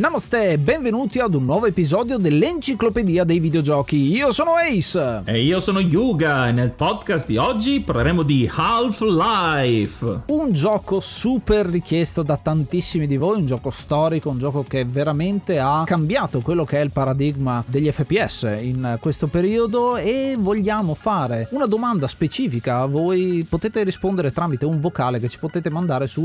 Namaste e benvenuti ad un nuovo episodio dell'Enciclopedia dei Videogiochi. Io sono Ace. E io sono Yuga e nel podcast di oggi parleremo di Half-Life. Un gioco super richiesto da tantissimi di voi, un gioco storico, un gioco che veramente ha cambiato quello che è il paradigma degli FPS in questo periodo e vogliamo fare una domanda specifica a voi. Potete rispondere tramite un vocale che ci potete mandare su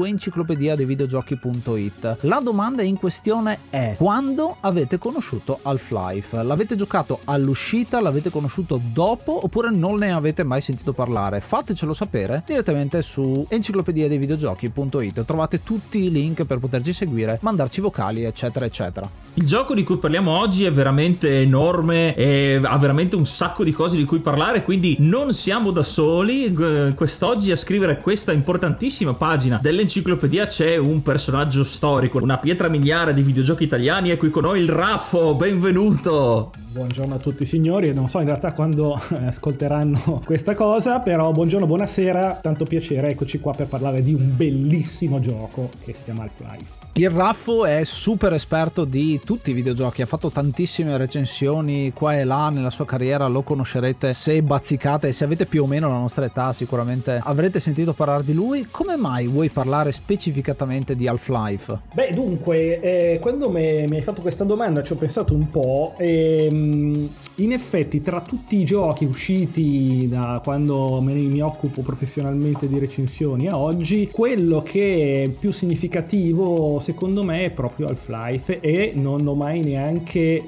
enciclopediadeivideogiochi.it. La domanda in questione è: quando avete conosciuto Half-Life? L'avete giocato all'uscita? L'avete conosciuto dopo? Oppure non ne avete mai sentito parlare? Fatecelo sapere direttamente su enciclopediadeivideogiochi.it. Trovate tutti i link per poterci seguire, mandarci vocali, eccetera eccetera. Il gioco di cui parliamo oggi è veramente enorme e ha veramente un sacco di cose di cui parlare, quindi non siamo da soli. Quest'oggi a scrivere questa importantissima pagina dell'enciclopedia c'è un personaggio storico, una pietra miliare di videogiochi italiani. È qui con noi il Raffo, benvenuto! Buongiorno a tutti signori, non so in realtà quando ascolteranno questa cosa, però buongiorno, buonasera, tanto piacere, eccoci qua per parlare di un bellissimo gioco che si chiama Half-Life. Il Raffo è super esperto di tutti i videogiochi, ha fatto tantissime recensioni qua e là nella sua carriera, lo conoscerete se bazzicate e se avete più o meno la nostra età sicuramente avrete sentito parlare di lui. Come mai vuoi parlare specificatamente di Half-Life? Beh, dunque, quando mi hai fatto questa domanda ci ho pensato un po' e in effetti tra tutti i giochi usciti da quando mi occupo professionalmente di recensioni a oggi, quello che è più significativo secondo me è proprio Half-Life e non ho mai neanche,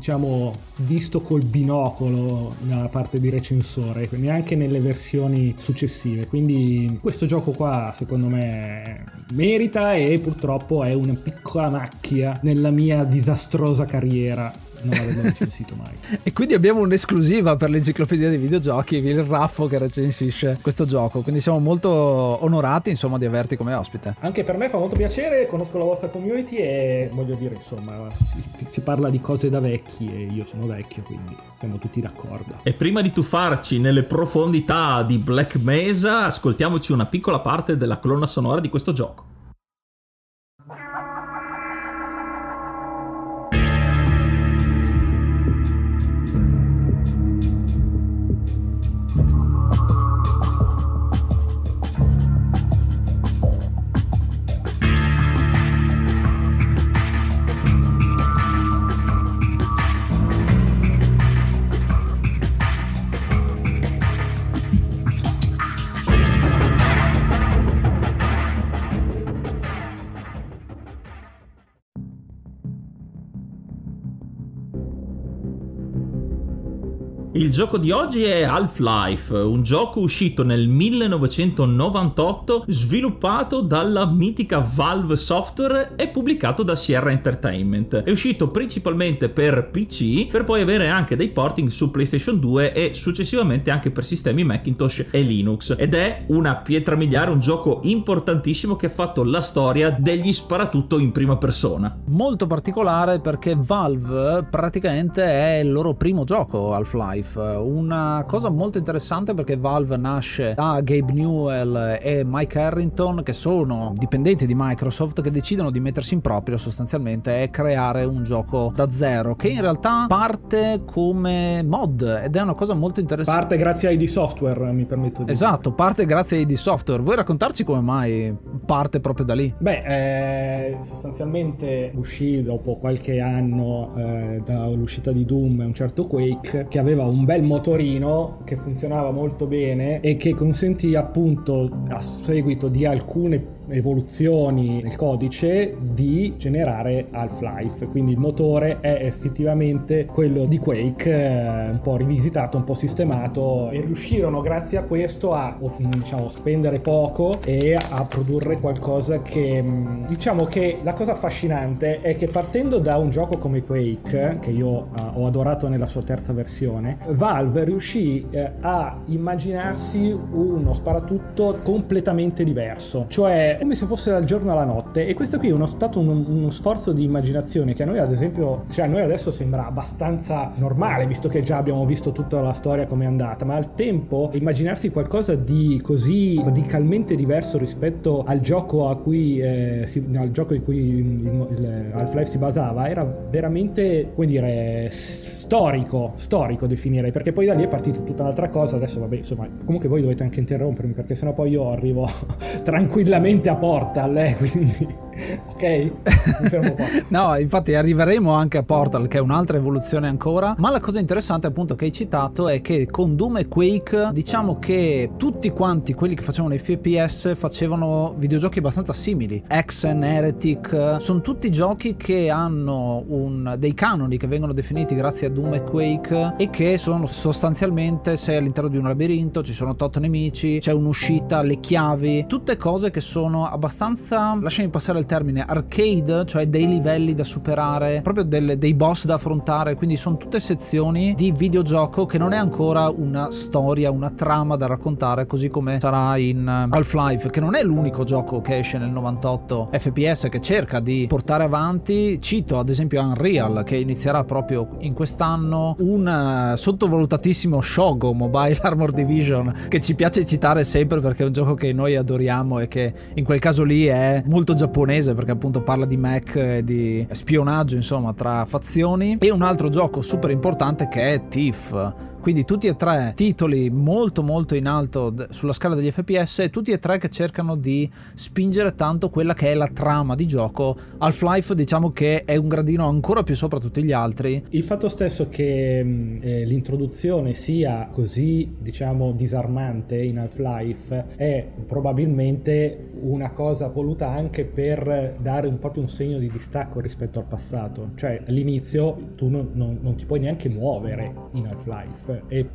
visto col binocolo da parte di recensore, neanche nelle versioni successive, quindi questo gioco qua secondo me merita e purtroppo è una piccola macchia nella mia disastrosa carriera non l'avevo recensito mai. E quindi abbiamo un'esclusiva per l'enciclopedia dei videogiochi, il Raffo che recensisce questo gioco, quindi siamo molto onorati insomma di averti come ospite. Anche per me fa molto piacere, conosco la vostra community e voglio dire insomma si parla di cose da vecchi e io sono vecchio, quindi siamo tutti d'accordo. E prima di tuffarci nelle profondità di Black Mesa, ascoltiamoci una piccola parte della colonna sonora di questo gioco. Il gioco di oggi è Half-Life, un gioco uscito nel 1998, sviluppato dalla mitica Valve Software e pubblicato da Sierra Entertainment. È uscito principalmente per PC, per poi avere anche dei porting su PlayStation 2 e successivamente anche per sistemi Macintosh e Linux. Ed è una pietra miliare, un gioco importantissimo che ha fatto la storia degli sparatutto in prima persona. Molto particolare perché Valve praticamente è il loro primo gioco, Half-Life. Una cosa molto interessante perché Valve nasce da Gabe Newell e Mike Harrington, che sono dipendenti di Microsoft, che decidono di mettersi in proprio sostanzialmente e creare un gioco da zero che in realtà parte come mod ed è una cosa molto interessante. Parte grazie a ID Software, mi permetto di dire. Esatto, parte grazie a ID Software. Vuoi raccontarci come mai parte proprio da lì? Beh, sostanzialmente uscì dopo qualche anno dall'uscita di Doom un certo Quake che aveva un bel motorino che funzionava molto bene e che consentì appunto a seguito di alcune evoluzioni nel codice di generare Half-Life, quindi il motore è effettivamente quello di Quake, un po' rivisitato, un po' sistemato, e riuscirono grazie a questo a spendere poco e a produrre qualcosa che che la cosa affascinante è che partendo da un gioco come Quake, che io ho adorato nella sua terza versione, Valve riuscì a immaginarsi uno sparatutto completamente diverso, cioè come se fosse dal giorno alla notte, e questo qui è stato uno sforzo di immaginazione che a noi ad esempio, cioè a noi adesso sembra abbastanza normale visto che già abbiamo visto tutta la storia come è andata, ma al tempo immaginarsi qualcosa di così radicalmente diverso rispetto al gioco al gioco di cui Half-Life si basava era veramente, come dire, storico definirei, perché poi da lì è partita tutta un'altra cosa. Adesso vabbè, insomma, comunque voi dovete anche interrompermi perché sennò poi io arrivo tranquillamente a Portal, quindi ok? Mi fermo qua. No, infatti arriveremo anche a Portal, che è un'altra evoluzione ancora, ma la cosa interessante appunto che hai citato è che con Doom e Quake diciamo che tutti quanti quelli che facevano i FPS facevano videogiochi abbastanza simili. Hexen, Heretic, sono tutti giochi che hanno dei canoni che vengono definiti grazie a Doom e Quake e che sono sostanzialmente, sei all'interno di un labirinto, ci sono tot nemici, c'è un'uscita, le chiavi, tutte cose che sono abbastanza, lasciami passare il termine, arcade, cioè dei livelli da superare, proprio dei boss da affrontare, quindi sono tutte sezioni di videogioco che non è ancora una storia, una trama da raccontare, così come sarà in Half-Life, che non è l'unico gioco che esce nel 98 FPS che cerca di portare avanti. Cito ad esempio Unreal, che inizierà proprio in quest'anno, un sottovalutatissimo Shogo Mobile Armor Division, che ci piace citare sempre perché è un gioco che noi adoriamo e che in quel caso lì è molto giapponese, perché appunto parla di mech e di spionaggio, insomma, tra fazioni. E un altro gioco super importante che è Thief. Quindi tutti e tre titoli molto molto in alto sulla scala degli FPS, e tutti e tre che cercano di spingere tanto quella che è la trama di gioco. Half-Life diciamo che è un gradino ancora più sopra tutti gli altri. Il fatto stesso che l'introduzione sia così, diciamo, disarmante in Half-Life è probabilmente una cosa voluta anche per dare proprio un segno di distacco rispetto al passato. Cioè all'inizio tu non ti puoi neanche muovere in Half-Life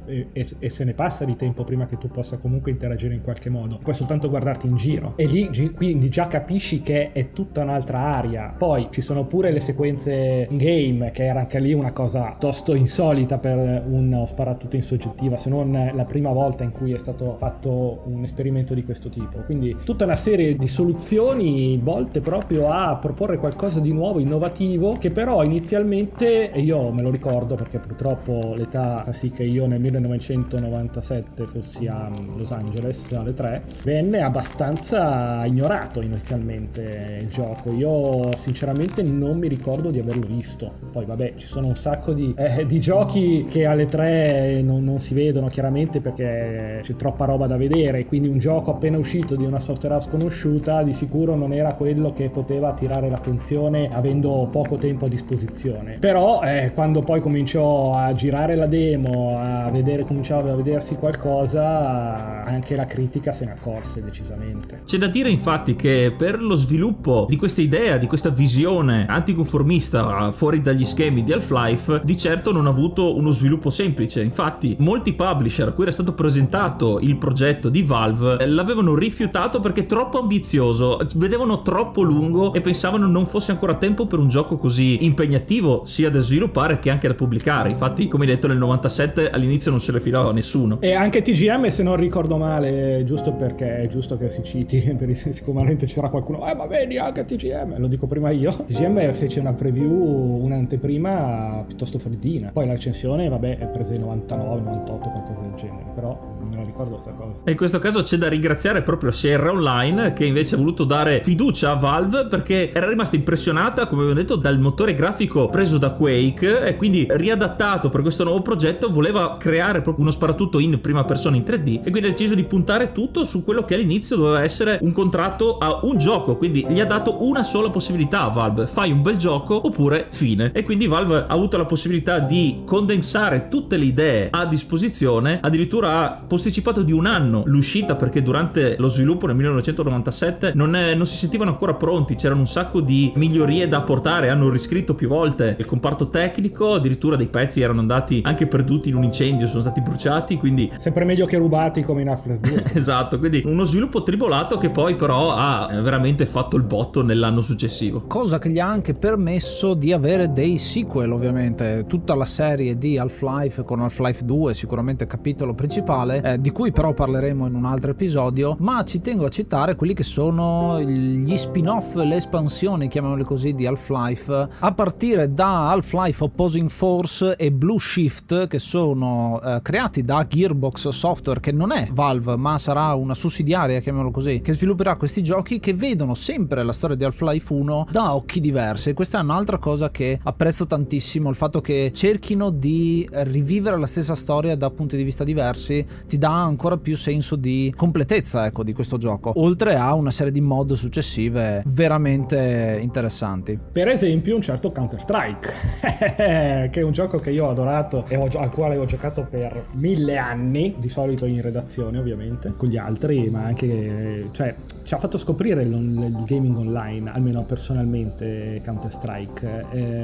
e se ne passa di tempo prima che tu possa comunque interagire in qualche modo, puoi soltanto guardarti in giro, e lì quindi già capisci che è tutta un'altra aria. Poi ci sono pure le sequenze in game, che era anche lì una cosa piuttosto insolita per uno sparatutto in soggettiva, se non la prima volta in cui è stato fatto un esperimento di questo tipo. Quindi tutta una serie di soluzioni volte proprio a proporre qualcosa di nuovo, innovativo, che però inizialmente, e io me lo ricordo perché purtroppo l'età fa sì che io nel 1997 fossi a Los Angeles alle 3, venne abbastanza ignorato inizialmente il gioco. Io sinceramente non mi ricordo di averlo visto. Poi vabbè, ci sono un sacco di giochi che alle 3 non si vedono chiaramente perché c'è troppa roba da vedere, quindi un gioco appena uscito di una software house conosciuta di sicuro non era quello che poteva attirare l'attenzione avendo poco tempo a disposizione. Però quando poi cominciò a girare la demo, cominciava a vedersi qualcosa, anche la critica se ne accorse decisamente. C'è da dire infatti che per lo sviluppo di questa idea, di questa visione anticonformista fuori dagli schemi di Half-Life, di certo non ha avuto uno sviluppo semplice. Infatti molti publisher a cui era stato presentato il progetto di Valve l'avevano rifiutato perché troppo ambizioso, vedevano troppo lungo e pensavano non fosse ancora tempo per un gioco così impegnativo sia da sviluppare che anche da pubblicare. Infatti, come detto, nel 97 all'inizio non se le filava nessuno. E anche TGM, se non ricordo male, giusto perché è giusto che si citi, sicuramente ci sarà qualcuno, ma vedi anche TGM, lo dico prima io. TGM fece una preview, un'anteprima piuttosto freddina, poi la recensione vabbè è presa in 99, 98, qualcosa del genere, però non me la ricordo sta cosa. E in questo caso c'è da ringraziare proprio Sierra Online, che invece ha voluto dare fiducia a Valve perché era rimasta impressionata, come abbiamo detto, dal motore grafico preso da Quake, e quindi riadattato per questo nuovo progetto voleva creare proprio uno sparatutto in prima persona in 3D, e quindi ha deciso di puntare tutto su quello che all'inizio doveva essere un contratto a un gioco. Quindi gli ha dato una sola possibilità a Valve: fai un bel gioco oppure fine. E quindi Valve ha avuto la possibilità di condensare tutte le idee a disposizione, addirittura ha posticipato di un anno l'uscita perché durante lo sviluppo nel 1997 non si sentivano ancora pronti, c'erano un sacco di migliorie da apportare, hanno riscritto più volte il comparto tecnico, addirittura dei pezzi erano andati anche perduti in un incendio, sono stati bruciati, quindi sempre meglio che rubati come in Half-Life 2. esatto, quindi uno sviluppo tribolato che poi però ha veramente fatto il botto nell'anno successivo. Cosa che gli ha anche permesso di avere dei sequel, ovviamente. Tutta la serie di Half-Life con Half-Life 2, sicuramente capitolo principale, di cui però parleremo in un altro episodio, ma ci tengo a citare quelli che sono gli spin-off, le espansioni, chiamiamole così, di Half-Life, a partire da Half-Life Opposing Force e Blue Shift, che sono creati da Gearbox Software, che non è Valve ma sarà una sussidiaria, chiamiamolo così, che svilupperà questi giochi, che vedono sempre la storia di Half-Life 1 da occhi diversi. E questa è un'altra cosa che apprezzo tantissimo, il fatto che cerchino di rivivere la stessa storia da punti di vista diversi ti dà ancora più senso di completezza, ecco, di questo gioco, oltre a una serie di mod successive veramente interessanti. Per esempio un certo Counter-Strike che è un gioco che io ho adorato e al quale ho giocato per 1000 anni, di solito in redazione ovviamente con gli altri, ma anche, cioè, ci ha fatto scoprire il gaming online, almeno personalmente. Counter-Strike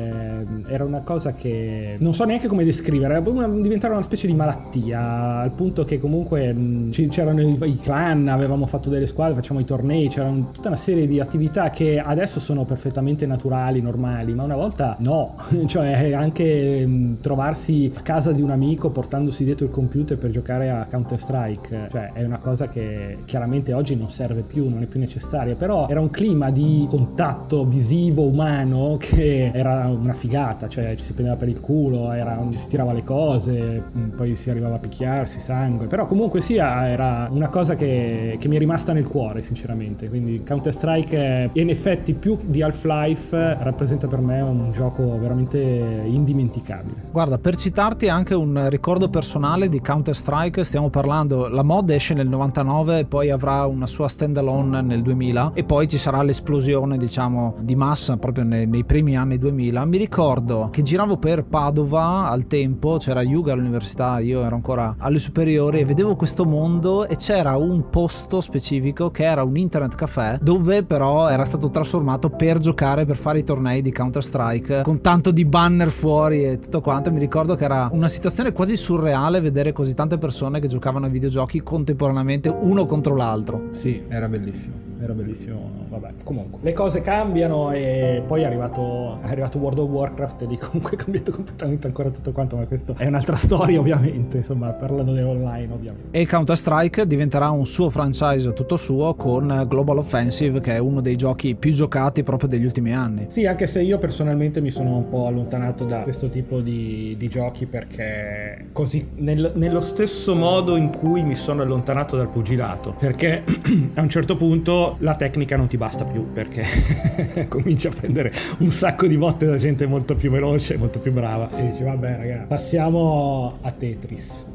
era una cosa che non so neanche come descrivere, diventava una specie di malattia, al punto che comunque c'erano i clan, avevamo fatto delle squadre, facciamo i tornei, c'era tutta una serie di attività che adesso sono perfettamente naturali, normali, ma una volta no. Cioè anche trovarsi a casa di un amico portandosi dietro il computer per giocare a Counter-Strike, cioè è una cosa che chiaramente oggi non serve più, non è più necessaria, però era un clima di contatto visivo, umano, che era una figata, cioè ci si prendeva per il culo, ci si tirava le cose, poi si arrivava a picchiarsi, sangue, però comunque sia era una cosa che mi è rimasta nel cuore sinceramente. Quindi Counter-Strike in effetti più di Half-Life rappresenta per me un gioco veramente indimenticabile. Guarda, per citarti anche un ricordo personale di Counter-Strike, stiamo parlando, la mod esce nel 99 e poi avrà una sua standalone nel 2000 e poi ci sarà l'esplosione, diciamo, di massa proprio nei primi anni 2000. Mi ricordo che giravo per Padova al tempo, c'era Yuga all'università, io ero ancora alle superiori, e vedevo questo mondo e c'era un posto specifico che era un internet caffè, dove però era stato trasformato per giocare, per fare i tornei di Counter-Strike, con tanto di banner fuori e tutto quanto. Mi ricordo che era una situazione quasi surreale vedere così tante persone che giocavano ai videogiochi contemporaneamente uno contro l'altro. Sì, era bellissimo, vabbè, comunque le cose cambiano e poi è arrivato World of Warcraft e lì comunque è cambiato completamente ancora tutto quanto, ma questo è un'altra storia ovviamente, insomma, parlando di online ovviamente. E Counter-Strike diventerà un suo franchise tutto suo con Global Offensive, che è uno dei giochi più giocati proprio degli ultimi anni. Sì, anche se io personalmente mi sono un po' allontanato da questo tipo di giochi, perché così nello stesso modo in cui mi sono allontanato dal pugilato, perché a un certo punto la tecnica non ti basta più, perché cominci a prendere un sacco di botte da gente molto più veloce, molto più brava, e dici vabbè ragazzi, passiamo a Tetris.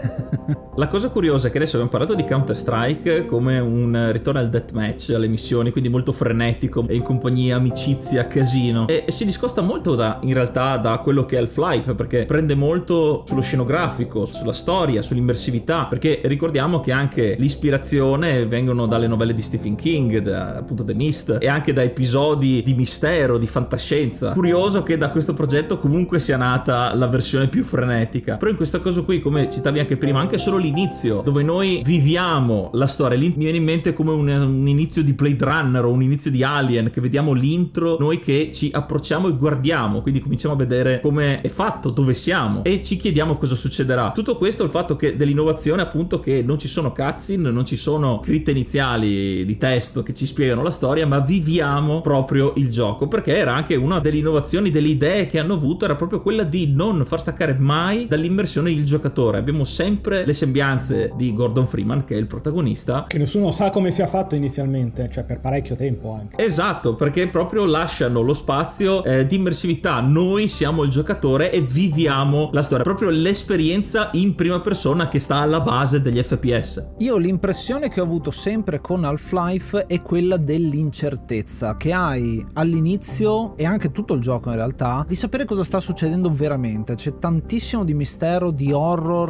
La cosa curiosa è che adesso abbiamo parlato di Counter-Strike come un ritorno al deathmatch, alle missioni, quindi molto frenetico e in compagnia, amicizia, casino, e si discosta molto in realtà da quello che è Half-Life, perché prende molto sullo scenografico, sulla storia, sull'immersività, perché ricordiamo che anche l'ispirazione vengono dalle novelle di Stephen King, appunto The Mist, e anche da episodi di mistero, di fantascienza. Curioso che da questo progetto comunque sia nata la versione più frenetica, però in questo caso qui, come citavi anche prima, anche solo l'inizio, dove noi viviamo la storia, lì mi viene in mente come un inizio di Blade Runner o un inizio di Alien, che vediamo l'intro, noi che ci approcciamo e guardiamo, quindi cominciamo a vedere come è fatto, dove siamo, e ci chiediamo cosa succederà. Tutto questo, il fatto che dell'innovazione, appunto, che non ci sono cutscene, non ci sono scritte iniziali di testo che ci spiegano la storia, ma viviamo proprio il gioco, perché era anche una delle innovazioni, delle idee che hanno avuto, era proprio quella di non far staccare mai dall'immersione il giocatore. Abbiamo sempre le sembianze di Gordon Freeman, che è il protagonista, che nessuno sa come sia fatto inizialmente, cioè per parecchio tempo anche. Esatto, perché proprio lasciano lo spazio di immersività. Noi siamo il giocatore e viviamo la storia, proprio l'esperienza in prima persona che sta alla base degli FPS. Io l'impressione che ho avuto sempre con Half-Life è quella dell'incertezza che hai all'inizio, e anche tutto il gioco in realtà, di sapere cosa sta succedendo veramente. C'è tantissimo di mistero, di horror,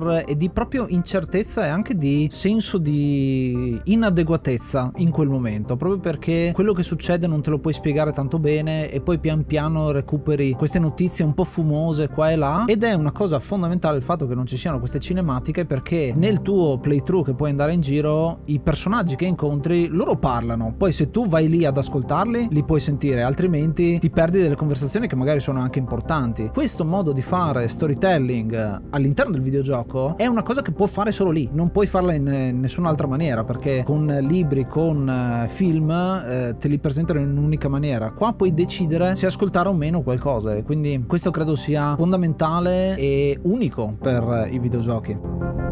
horror e di proprio incertezza e anche di senso di inadeguatezza in quel momento, proprio perché quello che succede non te lo puoi spiegare tanto bene e poi pian piano recuperi queste notizie un po' fumose qua e là. Ed è una cosa fondamentale il fatto che non ci siano queste cinematiche, perché nel tuo playthrough che puoi andare in giro, i personaggi che incontri loro parlano, poi se tu vai lì ad ascoltarli li puoi sentire, altrimenti ti perdi delle conversazioni che magari sono anche importanti. Questo modo di fare storytelling all'interno del videogioco è una cosa che può fare solo lì, non puoi farla in nessun'altra maniera, perché con libri, con film te li presentano in un'unica maniera. Qua puoi decidere se ascoltare o meno qualcosa, e quindi questo credo sia fondamentale e unico per i videogiochi.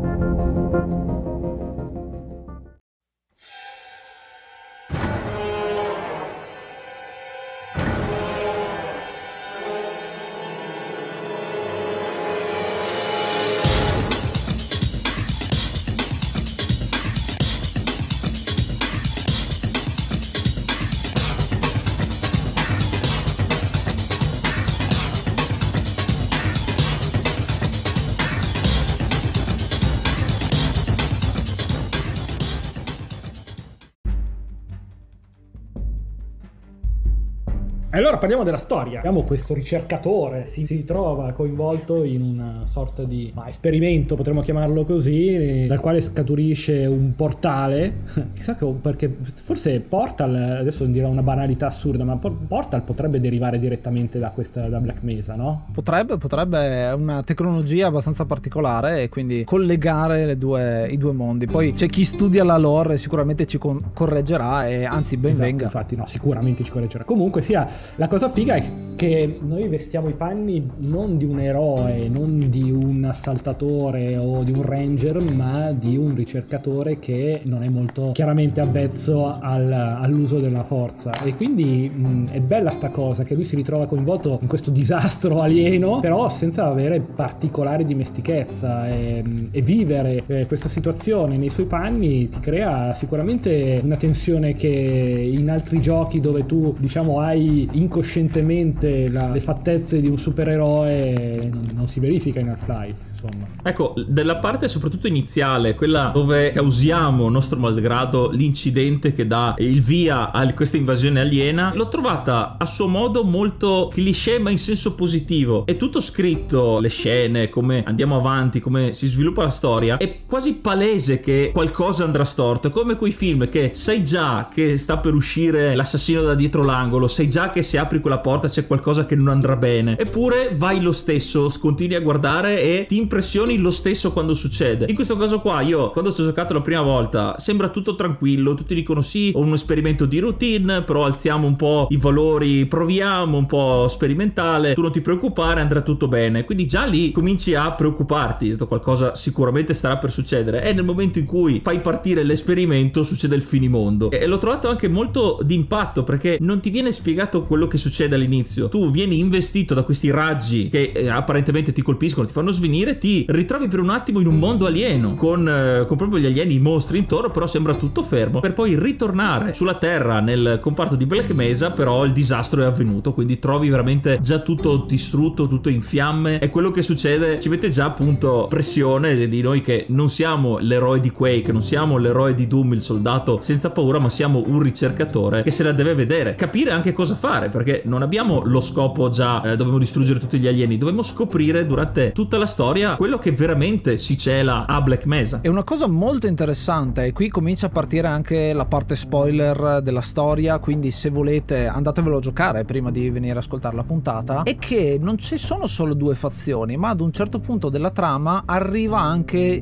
Allora parliamo della storia. Abbiamo questo ricercatore, si trova coinvolto in una sorta di esperimento, potremmo chiamarlo così, dal quale scaturisce un portale. Chissà perché forse Portal, adesso dirò una banalità assurda, ma Portal potrebbe derivare direttamente da Black Mesa, no? Potrebbe, è una tecnologia abbastanza particolare e quindi collegare i due mondi. Poi c'è chi studia la lore e sicuramente ci correggerà, e anzi ben venga. Infatti no, sicuramente ci correggerà. Comunque sia, la cosa figa è che noi vestiamo i panni non di un eroe, non di un assaltatore o di un ranger, ma di un ricercatore che non è molto chiaramente avvezzo all'uso della forza. E quindi è bella sta cosa, che lui si ritrova coinvolto in questo disastro alieno, però senza avere particolari dimestichezza, e vivere questa situazione nei suoi panni ti crea sicuramente una tensione che in altri giochi, dove tu diciamo hai incoscientemente le fattezze di un supereroe, non si verifica in Half-Life, insomma. Ecco, della parte soprattutto iniziale, quella dove causiamo nostro malgrado l'incidente che dà il via a questa invasione aliena, l'ho trovata a suo modo molto cliché, ma in senso positivo. È tutto scritto, le scene, come andiamo avanti, come si sviluppa la storia, è quasi palese che qualcosa andrà storto. È come quei film che sai già che sta per uscire l'assassino da dietro l'angolo, sai già che se apri quella porta c'è qualcosa che non andrà bene, eppure vai lo stesso, continui a guardare e ti impressioni lo stesso quando succede. In questo caso qua, io quando ci ho giocato la prima volta sembra tutto tranquillo, tutti dicono sì, ho un esperimento di routine, però alziamo un po' i valori, proviamo un po' sperimentale, tu non ti preoccupare, andrà tutto bene. Quindi già lì cominci a preoccuparti, detto qualcosa sicuramente starà per succedere, e nel momento in cui fai partire l'esperimento succede il finimondo. E l'ho trovato anche molto d'impatto, perché non ti viene spiegato quello che succede all'inizio, tu vieni investito da questi raggi che apparentemente ti colpiscono, ti fanno svenire, ti ritrovi per un attimo in un mondo alieno con proprio gli alieni, i mostri intorno, però sembra tutto fermo, per poi ritornare sulla terra nel comparto di Black Mesa, però il disastro è avvenuto, quindi trovi veramente già tutto distrutto, tutto in fiamme, e quello che succede ci mette già appunto pressione di noi che non siamo l'eroe di Quake, non siamo l'eroe di Doom, il soldato senza paura, ma siamo un ricercatore che se la deve vedere, capire anche cosa fare, perché non abbiamo lo scopo già, dobbiamo distruggere tutti gli alieni, dobbiamo scoprire durante tutta la storia quello che veramente si cela a Black Mesa. È una cosa molto interessante, e qui comincia a partire anche la parte spoiler della storia, quindi se volete andatevelo a giocare prima di venire a ascoltare la puntata. È che non ci sono solo due fazioni, ma ad un certo punto della trama arriva anche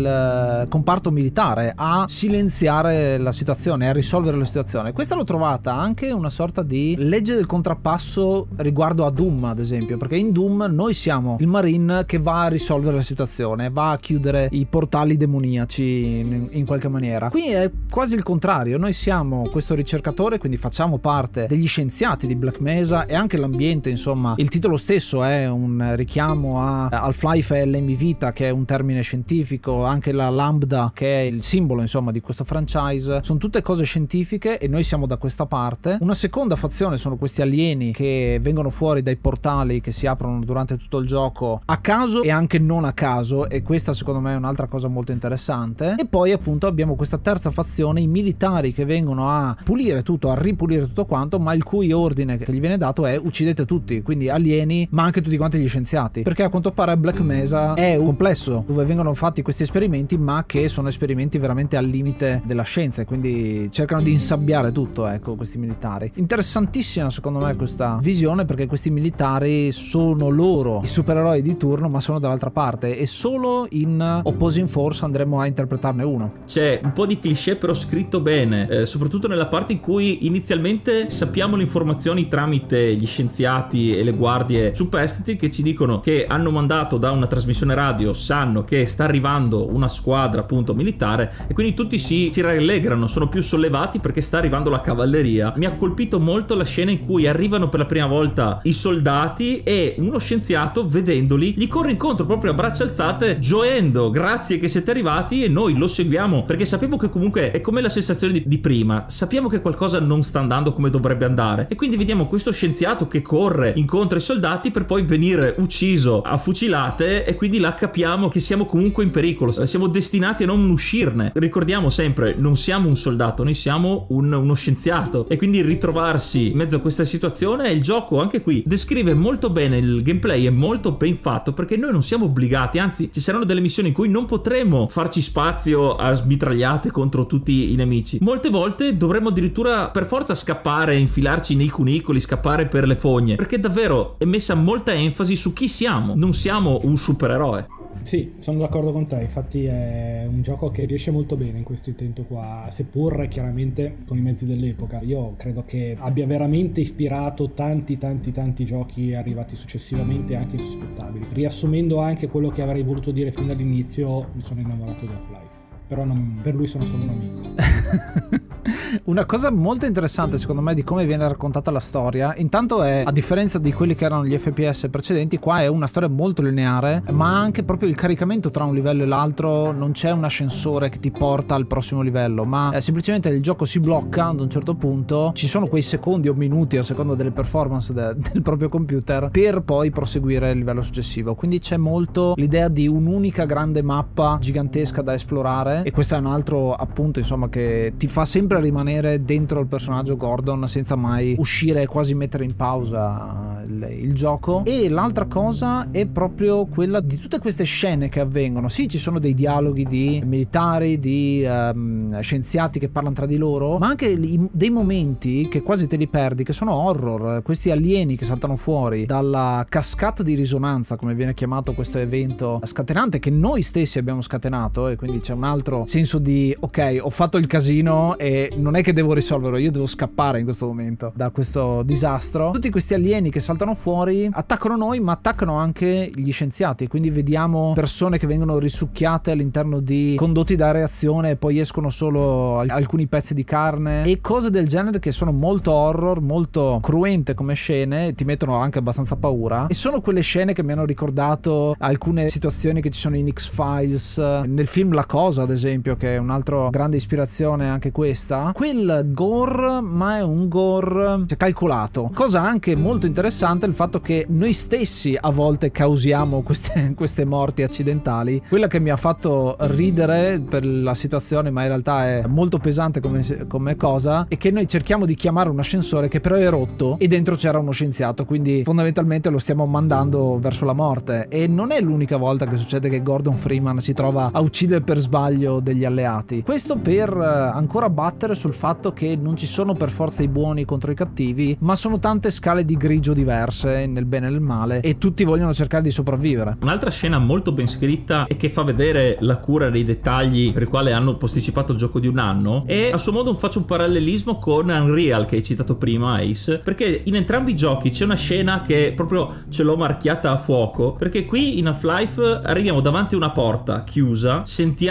il comparto militare a silenziare la situazione, a risolvere la situazione. Questa l'ho trovata anche una sorta di legge del contrappasso riguardo a Doom, ad esempio, perché in Doom noi siamo il marine che va a risolvere la situazione, va a chiudere i portali demoniaci in qualche maniera. Qui è quasi il contrario, noi siamo questo ricercatore, quindi facciamo parte degli scienziati di Black Mesa, e anche l'ambiente, insomma, il titolo stesso è un richiamo a Half-Life LM Vita, che è un termine scientifico, anche la Lambda, che è il simbolo, insomma, di questo franchise. Sono tutte cose scientifiche e noi siamo da questa parte. Una seconda fazione sono questi alieni che vengono fuori dai portali che si aprono durante tutto il gioco a caso, e anche non a caso, e questa secondo me è un'altra cosa molto interessante. E poi appunto abbiamo questa terza fazione, i militari che vengono a pulire tutto, a ripulire tutto quanto, ma il cui ordine che gli viene dato è uccidete tutti, quindi alieni ma anche tutti quanti gli scienziati, perché a quanto pare Black Mesa è un complesso dove vengono fatti questi esperimenti, ma che sono esperimenti veramente al limite della scienza, e quindi cercano di insabbiare tutto, ecco, questi militari. Interessantissima secondo me questa visione, perché questi militari sono loro i supereroi di turno, ma sono dall'altra parte, e solo in Opposing Force andremo a interpretarne uno. C'è un po' di cliché però scritto bene, soprattutto nella parte in cui inizialmente sappiamo le informazioni tramite gli scienziati e le guardie superstiti che ci dicono che hanno mandato da una trasmissione radio, sanno che sta arrivando una squadra appunto militare, e quindi tutti si rallegrano, sono più sollevati perché sta arrivando la cavalleria. Mi ha colpito molto la scena in cui arrivano per la prima volta i soldati e uno scienziato, vedendoli, gli corre incontro proprio a braccia alzate gioendo: grazie che siete arrivati, e noi lo seguiamo perché sappiamo che comunque è come la sensazione di prima, sappiamo che qualcosa non sta andando come dovrebbe andare, e quindi vediamo questo scienziato che corre incontro ai soldati per poi venire ucciso a fucilate, e quindi là capiamo che siamo comunque in pericolo, siamo destinati a non uscirne. Ricordiamo sempre, non siamo un soldato, noi siamo uno scienziato, e quindi ritrovarsi in mezzo a questa situazione. Il gioco anche qui descrive molto bene, il gameplay è molto ben fatto, perché noi non siamo obbligati, anzi ci saranno delle missioni in cui non potremo farci spazio a smitragliate contro tutti i nemici, molte volte dovremmo addirittura per forza scappare, infilarci nei cunicoli, scappare per le fogne, perché davvero è messa molta enfasi su chi siamo, non siamo un supereroe. Sì, sono d'accordo con te, infatti è un gioco che riesce molto bene in questo intento qua, seppur chiaramente con i mezzi dell'epoca. Io credo che abbia veramente ispirato tanti giochi arrivati successivamente, anche insospettabili. Riassumendo anche quello che avrei voluto dire fin dall'inizio, mi sono innamorato di Half-Life. Però per lui sono solo un amico. Una cosa molto interessante secondo me di come viene raccontata la storia, intanto è, a differenza di quelli che erano gli FPS precedenti, qua è una storia molto lineare, ma anche proprio il caricamento tra un livello e l'altro, non c'è un ascensore che ti porta al prossimo livello, ma semplicemente il gioco si blocca ad un certo punto, ci sono quei secondi o minuti a seconda delle performance del proprio computer per poi proseguire il livello successivo. Quindi c'è molto l'idea di un'unica grande mappa gigantesca da esplorare, e questo è un altro appunto, insomma, che ti fa sempre rimanere dentro il personaggio Gordon senza mai uscire e quasi mettere in pausa il gioco. E l'altra cosa è proprio quella di tutte queste scene che avvengono. Sì, ci sono dei dialoghi di militari, di scienziati che parlano tra di loro, ma anche dei momenti che quasi te li perdi, che sono horror, questi alieni che saltano fuori dalla cascata di risonanza, come viene chiamato questo evento scatenante che noi stessi abbiamo scatenato, e quindi c'è un altro senso di ok, ho fatto il casino e non è che devo risolverlo, io devo scappare in questo momento da questo disastro. Tutti questi alieni che saltano fuori attaccano noi, ma attaccano anche gli scienziati, quindi vediamo persone che vengono risucchiate all'interno di condotti da reazione e poi escono solo alcuni pezzi di carne e cose del genere, che sono molto horror, molto cruente come scene, ti mettono anche abbastanza paura, e sono quelle scene che mi hanno ricordato alcune situazioni che ci sono in X-Files, nel film La Cosa ad esempio, che è un'altra grande ispirazione anche questa. Quel gore, ma è un gore calcolato. Cosa anche molto interessante è il fatto che noi stessi a volte causiamo queste morti accidentali. Quella che mi ha fatto ridere per la situazione, ma in realtà è molto pesante come cosa, è che noi cerchiamo di chiamare un ascensore che però è rotto e dentro c'era uno scienziato, quindi fondamentalmente lo stiamo mandando verso la morte. E non è l'unica volta che succede che Gordon Freeman si trova a uccidere per sbaglio degli alleati. Questo per ancora battere sul fatto che non ci sono per forza i buoni contro i cattivi, ma sono tante scale di grigio diverse nel bene e nel male, e tutti vogliono cercare di sopravvivere. Un'altra scena molto ben scritta e che fa vedere la cura dei dettagli per il quale hanno posticipato il gioco di un anno, e a suo modo faccio un parallelismo con Unreal che hai citato prima, Ace, perché in entrambi i giochi c'è una scena che proprio ce l'ho marchiata a fuoco, perché qui in Half-Life arriviamo davanti a una porta chiusa, sentiamo che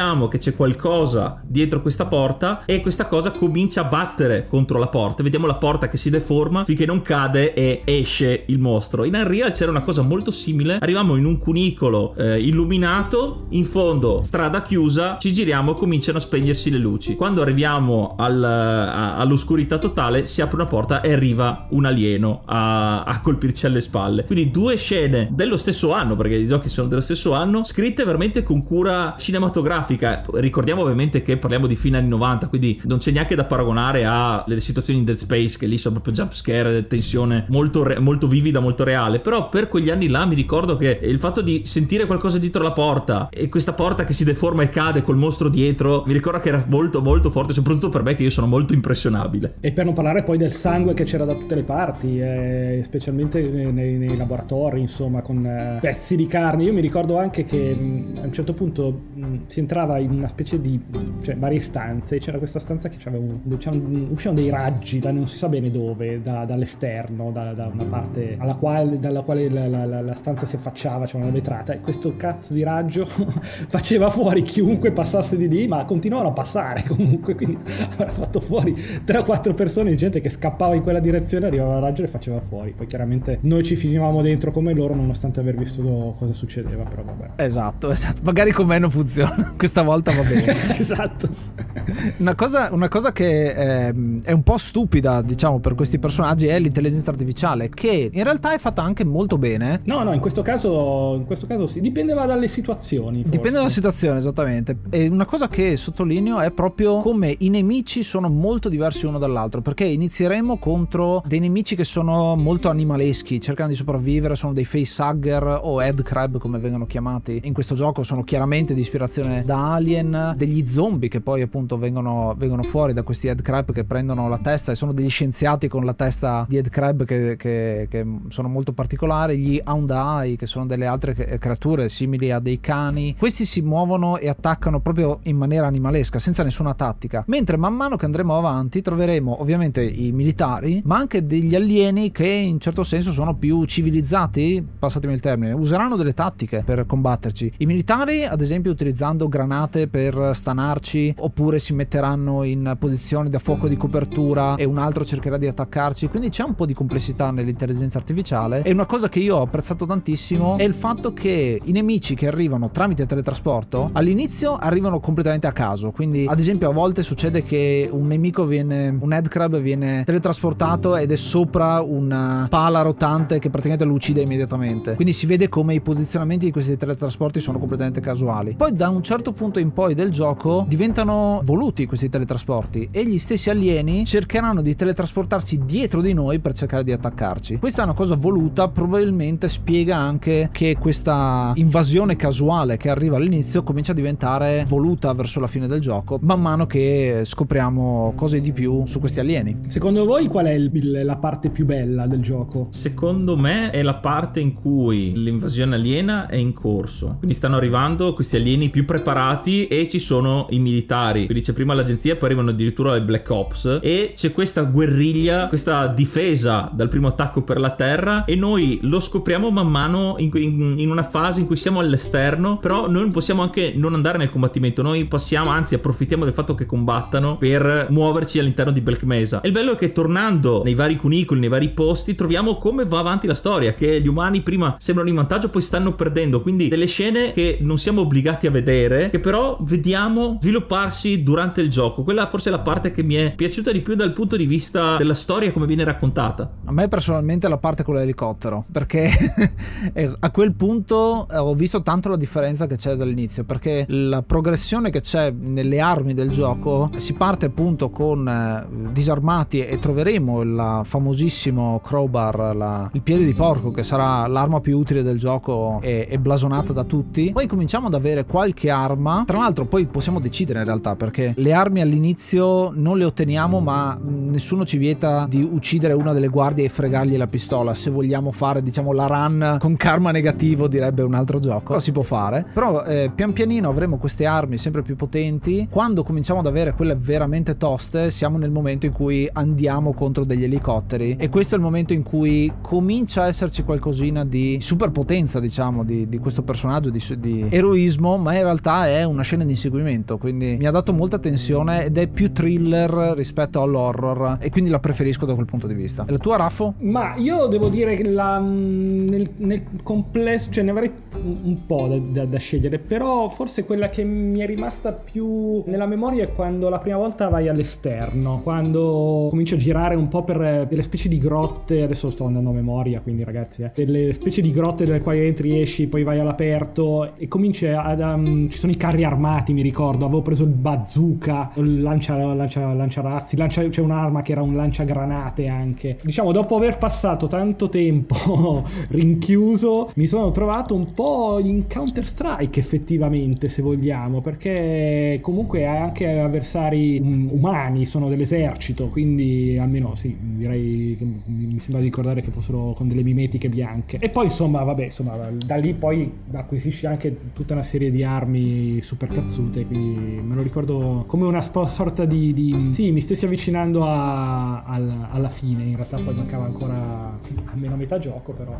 c'è qualcosa dietro questa porta e questa cosa comincia a battere contro la porta. Vediamo la porta che si deforma finché non cade e esce il mostro. In Unreal c'era una cosa molto simile, arriviamo in un cunicolo illuminato, in fondo strada chiusa, ci giriamo e cominciano a spegnersi le luci. Quando arriviamo all'oscurità totale si apre una porta e arriva un alieno a colpirci alle spalle. Quindi due scene dello stesso anno, perché i giochi sono dello stesso anno, scritte veramente con cura cinematografica. Ricordiamo ovviamente che parliamo di fine anni 90, quindi non c'è neanche da paragonare alle situazioni in Dead Space, che lì sono proprio jump scare, tensione molto vivida, molto reale. Però per quegli anni là mi ricordo che il fatto di sentire qualcosa dietro la porta e questa porta che si deforma e cade col mostro dietro, mi ricordo che era molto forte, soprattutto per me che io sono molto impressionabile. E per non parlare poi del sangue che c'era da tutte le parti, specialmente nei laboratori, insomma, con pezzi di carne. Io mi ricordo anche che a un certo punto si entrava in una specie di, cioè, varie stanze. C'era questa stanza che uscivano dei raggi da non si sa bene dove, dall'esterno, da una parte dalla quale la stanza si affacciava, c'era una vetrata, e questo cazzo di raggio faceva fuori chiunque passasse di lì, ma continuavano a passare comunque, quindi aveva fatto fuori 3 o 4 persone di gente che scappava in quella direzione, arrivava il raggio e faceva fuori. Poi chiaramente noi ci finivamo dentro come loro, nonostante aver visto cosa succedeva, però vabbè. Esatto, magari con me non funziona, questa volta va bene. Esatto. Una cosa che è un po' stupida, diciamo, per questi personaggi è l'intelligenza artificiale, che in realtà è fatta anche molto bene. No, in questo caso sì, dipendeva dalle situazioni, forse. Dipende dalla situazione, esattamente. E una cosa che sottolineo è proprio come i nemici sono molto diversi uno dall'altro, perché inizieremo contro dei nemici che sono molto animaleschi, cercano di sopravvivere, sono dei facehugger o headcrab come vengono chiamati in questo gioco, sono chiaramente di ispirazione da Alien, degli zombie che poi appunto vengono fuori da questi headcrab che prendono la testa, e sono degli scienziati con la testa di headcrab che sono molto particolari, gli Houndai che sono delle altre creature simili a dei cani. Questi si muovono e attaccano proprio in maniera animalesca, senza nessuna tattica, mentre man mano che andremo avanti troveremo ovviamente i militari, ma anche degli alieni che in certo senso sono più civilizzati, passatemi il termine, useranno delle tattiche per combatterci. I militari ad esempio utilizzando granate per stanarci, oppure si metteranno in posizione da fuoco di copertura e un altro cercherà di attaccarci, quindi c'è un po' di complessità nell'intelligenza artificiale. E una cosa che io ho apprezzato tantissimo è il fatto che i nemici che arrivano tramite teletrasporto all'inizio arrivano completamente a caso, quindi ad esempio a volte succede che un headcrab viene teletrasportato ed è sopra una pala rotante che praticamente lo uccide immediatamente, quindi si vede come i posizionamenti di questi teletrasporti sono completamente casuali. Poi da un certo punto in poi del gioco diventano voluti questi teletrasporti e gli stessi alieni cercheranno di teletrasportarsi dietro di noi per cercare di attaccarci. Questa è una cosa voluta, probabilmente spiega anche che questa invasione casuale che arriva all'inizio comincia a diventare voluta verso la fine del gioco, man mano che scopriamo cose di più su questi alieni. Secondo voi qual è la parte più bella del gioco? Secondo me è la parte in cui l'invasione aliena è in corso, quindi stanno arrivando questi alieni più preparati e ci sono i militari, quindi c'è prima l'agenzia, poi arrivano addirittura le Black Ops e c'è questa guerriglia, questa difesa dal primo attacco per la terra, e noi lo scopriamo man mano in una fase in cui siamo all'esterno, però noi possiamo anche non andare nel combattimento, noi passiamo, anzi approfittiamo del fatto che combattano per muoverci all'interno di Black Mesa. E il bello è che tornando nei vari cunicoli, nei vari posti, troviamo come va avanti la storia, che gli umani prima sembrano in vantaggio, poi stanno perdendo, quindi delle scene che non siamo obbligati a vedere, che però vediamo svilupparsi durante il gioco. Quella forse è la parte che mi è piaciuta di più dal punto di vista della storia, come viene raccontata. A me personalmente la parte con l'elicottero, perché a quel punto ho visto tanto la differenza che c'è dall'inizio, perché la progressione che c'è nelle armi del gioco, si parte appunto con disarmati e troveremo il famosissimo crowbar, il piede di porco, che sarà l'arma più utile del gioco e blasonata da tutti. Poi cominciamo ad avere qualche arma, tra l'altro poi possiamo decidere in realtà, perché le armi all'inizio non le otteniamo, ma nessuno ci vieta di uccidere una delle guardie e fregargli la pistola. Se vogliamo fare, diciamo, la run con karma negativo, direbbe un altro gioco, lo si può fare. Però pian pianino avremo queste armi sempre più potenti. Quando cominciamo ad avere quelle veramente toste, siamo nel momento in cui andiamo contro degli elicotteri, e questo è il momento in cui comincia a esserci qualcosina di superpotenza, diciamo, di questo personaggio, di eroismo, ma in realtà è una scena di inseguimento, quindi mi ha dato molta tensione ed è più thriller rispetto all'horror, e quindi la preferisco da quel punto di vista. E la tua, Raffo? Ma io devo dire che nel complesso, cioè ne avrei un po' da scegliere, però forse quella che mi è rimasta più nella memoria è quando la prima volta vai all'esterno, quando cominci a girare un po' per delle specie di grotte, adesso sto andando a memoria, quindi ragazzi, delle specie di grotte delle quali entri, esci, poi vai all'aperto e cominci ci sono i carri armati, mi ricordo, avevo preso il bazooka, il lanciarazzi, c'è un'arma che era un lanciagranate anche. Diciamo, dopo aver passato tanto tempo rinchiuso, mi sono trovato un po' in Counter Strike effettivamente, se vogliamo, perché comunque hai anche avversari umani, sono dell'esercito, quindi almeno sì, direi che mi sembra di ricordare che fossero con delle mimetiche bianche. E poi insomma da lì poi acquisisci anche tutta una serie di armi super cazzute, quindi me lo ricordo come una sorta di sì, mi stessi avvicinando alla fine. In realtà poi mancava ancora almeno metà gioco, però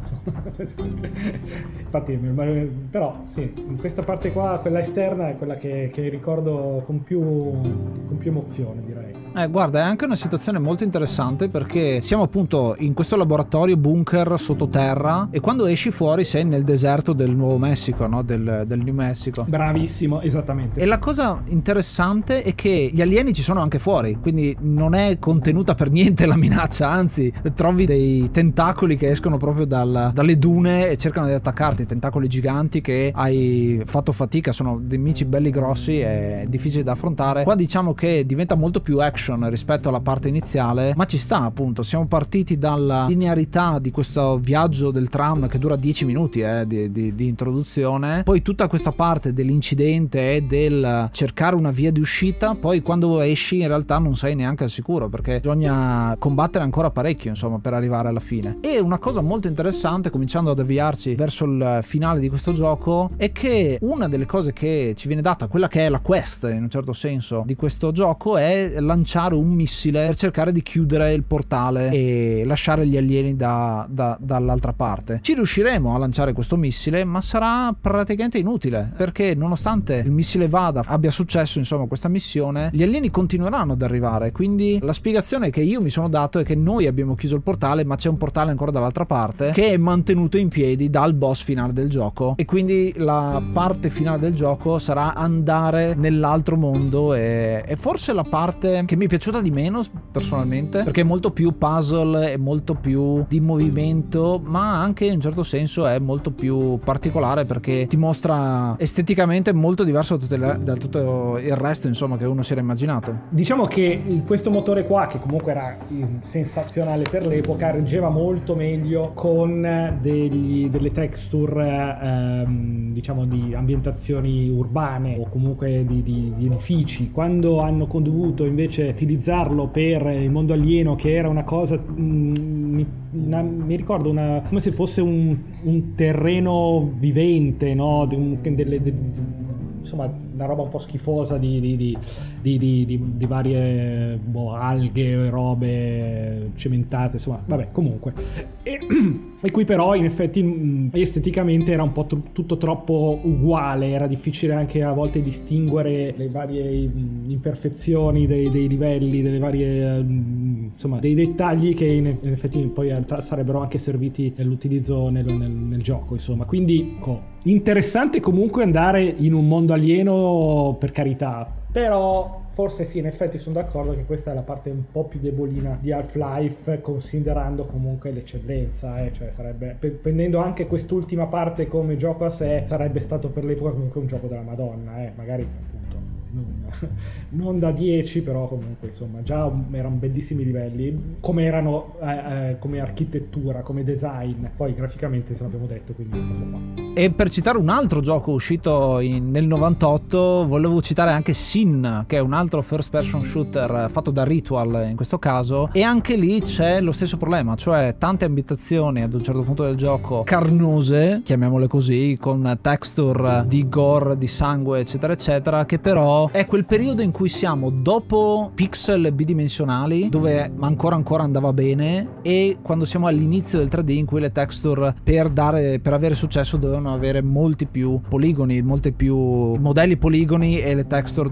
infatti, però sì, in questa parte qua, quella esterna è quella che ricordo con più emozione, direi. Guarda, è anche una situazione molto interessante, perché siamo appunto in questo laboratorio bunker sottoterra e quando esci fuori sei nel deserto del Nuovo Messico, no? Del New Mexico. Bravissimo, esattamente. E la cosa interessante è che gli alieni ci sono anche fuori, quindi non è contenuta per niente la minaccia, anzi trovi dei tentacoli che escono proprio dalle dune e cercano di attaccarti, tentacoli giganti che hai fatto fatica, sono dei nemici belli grossi e difficili da affrontare. Qua diciamo che diventa molto più action rispetto alla parte iniziale, ma ci sta, appunto, siamo partiti dalla linearità di questo viaggio del tram che dura 10 minuti di introduzione, poi tutta questa parte dell'incidente e del cercare una via di uscita, poi quando esci in realtà non sei neanche al sicuro, perché bisogna combattere ancora parecchio, insomma, per arrivare alla fine. E una cosa molto interessante, cominciando ad avviarci verso il finale di questo gioco, è che una delle cose che ci viene data, quella che è la quest in un certo senso di questo gioco, è lanciare un missile per cercare di chiudere il portale e lasciare gli alieni dall'altra parte. Ci riusciremo a lanciare questo missile, ma sarà praticamente inutile, perché nonostante il missile abbia successo, insomma, questa missione, gli alieni continueranno ad arrivare. Quindi la spiegazione che io mi sono dato è che noi abbiamo chiuso il portale, ma c'è un portale ancora dall'altra parte che è mantenuto in piedi dal boss finale del gioco, e quindi la parte finale del gioco sarà andare nell'altro mondo, e forse la parte che mi è piaciuta di meno personalmente, perché è molto più puzzle, è molto più di movimento, ma anche in un certo senso è molto più particolare, perché ti mostra esteticamente molto diverso da tutto il resto, insomma, che uno si era immaginato. Diciamo che questo motore qua, che comunque era sensazionale per l'epoca, reggeva molto meglio con delle texture diciamo di ambientazioni urbane o comunque di edifici. Quando hanno dovuto invece utilizzarlo per il mondo alieno, che era una cosa mi ricordo come se fosse un terreno vivente, no? Insomma, una roba un po' schifosa di varie alghe, robe cementate, insomma, vabbè, comunque. E qui però in effetti esteticamente era un po' tutto troppo uguale, era difficile anche a volte distinguere le varie imperfezioni dei livelli, delle varie insomma dei dettagli che in effetti poi sarebbero anche serviti nell'utilizzo nel gioco, insomma. Quindi interessante comunque andare in un mondo alieno, per carità, però forse sì, in effetti sono d'accordo che questa è la parte un po' più debolina di Half-Life, considerando comunque l'eccellenza, cioè sarebbe, prendendo anche quest'ultima parte come gioco a sé, sarebbe stato per l'epoca comunque un gioco della Madonna, magari appunto non da 10, però comunque insomma già erano bellissimi livelli, come erano come architettura, come design, poi graficamente se l'abbiamo detto, quindi qua. E per citare un altro gioco uscito nel 98, volevo citare anche Sin, che è un altro first person shooter fatto da Ritual in questo caso, e anche lì c'è lo stesso problema, cioè tante ambientazioni ad un certo punto del gioco carnose, chiamiamole così, con texture di gore, di sangue eccetera eccetera, che però però è quel periodo in cui siamo dopo pixel bidimensionali, dove ancora andava bene, e quando siamo all'inizio del 3D, in cui le texture per avere successo dovevano avere molti più poligoni, molti più modelli poligoni, e le texture